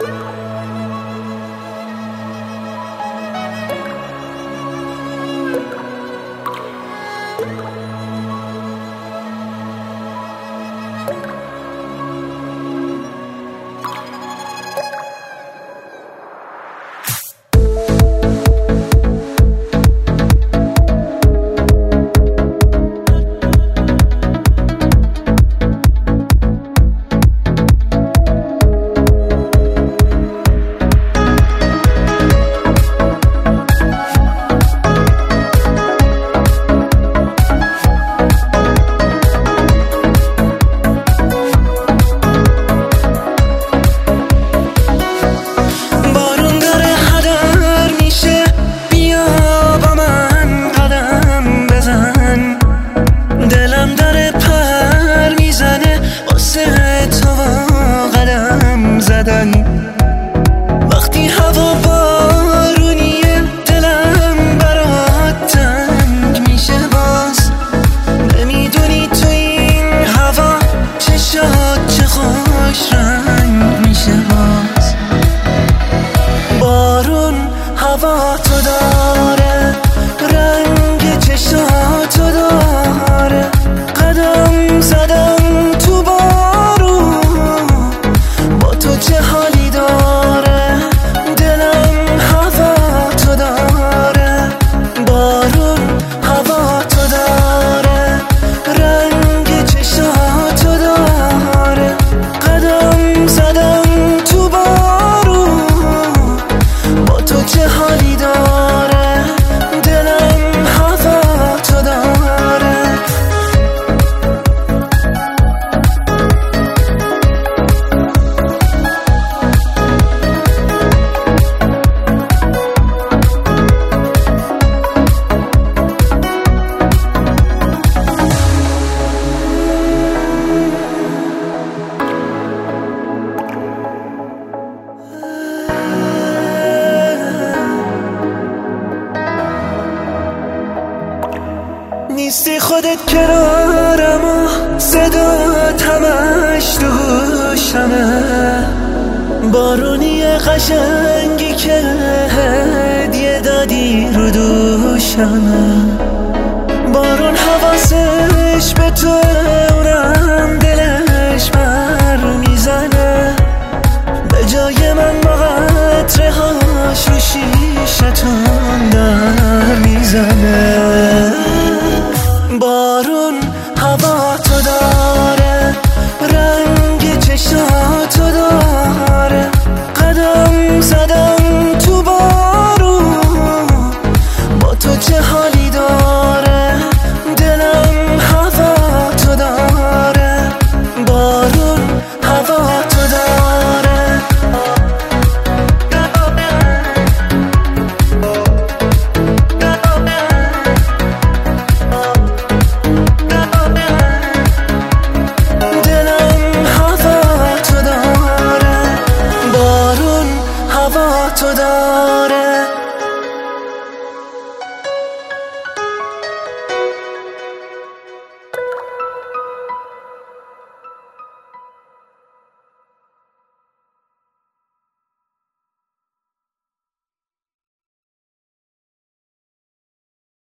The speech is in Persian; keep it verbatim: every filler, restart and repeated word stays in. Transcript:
وقتی هوا بارونیه دلم برات تنگ میشه باز. نمیدونی تو این هوا چشات چه خوش رنگ میشه باز. بارون هوا تو داره، رنگ چشاتو داره. قدم زدم تو بارون، با تو چه حالی داره. دلم هوا تو داره، بارون هوا تو داره. رنگ چشاتو داره. قدم زدم تو بارون، با تو چه حالی داره. دلم هوا تو داره. نیستی خودت کنارم و صدات همش تو گوشمه. بارونی قشنگی که هدیه دادی رو دوشمه. بارون حواسش به تو، اونم دلش بر میزنه. به جای من با قطره هاش رو شیشتون در میزنه.